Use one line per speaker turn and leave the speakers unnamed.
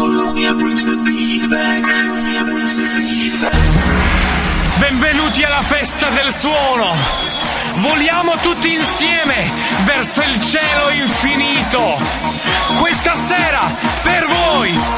Colombia brings the beat back.
Benvenuti alla festa del suono. Voliamo tutti insieme verso il cielo infinito. Questa sera per voi